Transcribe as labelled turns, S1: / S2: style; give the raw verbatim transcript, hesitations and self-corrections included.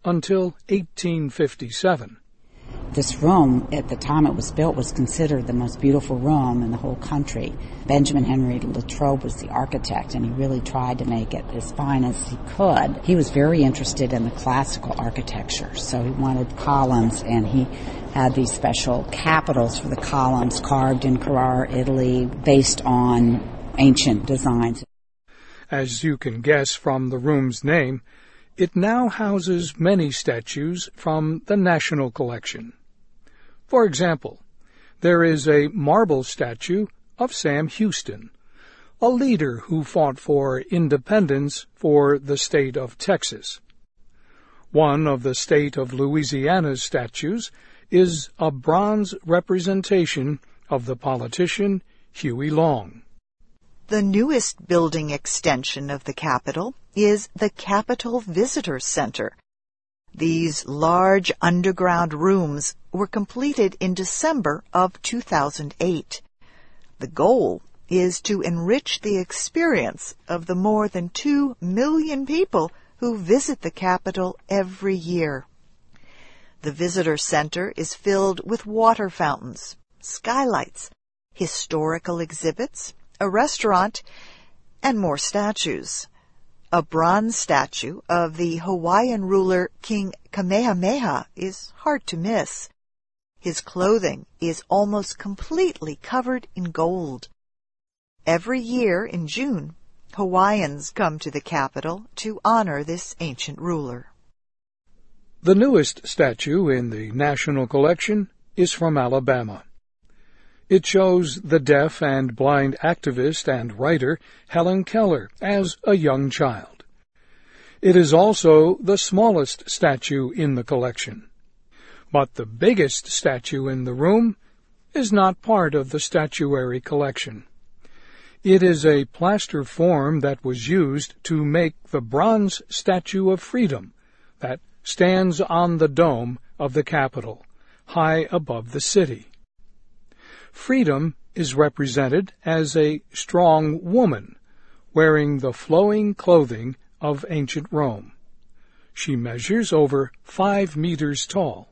S1: until eighteen fifty-seven.
S2: This room, at the time it was built, was considered the most beautiful room in the whole country. Benjamin Henry Latrobe was the architect, and he really tried to make it as fine as he could. He was very interested in the classical architecture, so he wanted columns, and he had these special capitals for the columns carved in Carrara, Italy, based on ancient designs.
S1: As you can guess from the room's name, it now houses many statues from the National Collection. For example, there is a marble statue of Sam Houston, a leader who fought for independence for the state of Texas. One of the state of Louisiana's statues is a bronze representation of the politician Huey Long.
S3: The newest building extension of the Capitol is the Capitol Visitor Center. These large underground rooms were completed in December of two thousand eight. The goal is to enrich the experience of the more than two million people who visit the Capitol every year. The Visitor Center is filled with water fountains, skylights, historical exhibits, a restaurant, and more statues. A bronze statue of the Hawaiian ruler King Kamehameha is hard to miss. His clothing is almost completely covered in gold. Every year in June, Hawaiians come to the Capitol to honor this ancient ruler.
S1: The newest statue in the National Collection is from Alabama. It shows the deaf and blind activist and writer Helen Keller as a young child. It is also the smallest statue in the collection. But the biggest statue in the room is not part of the statuary collection. It is a plaster form that was used to make the bronze Statue of Freedom that stands on the dome of the Capitol, high above the city. Freedom is represented as a strong woman wearing the flowing clothing of ancient Rome. She measures over five meters tall.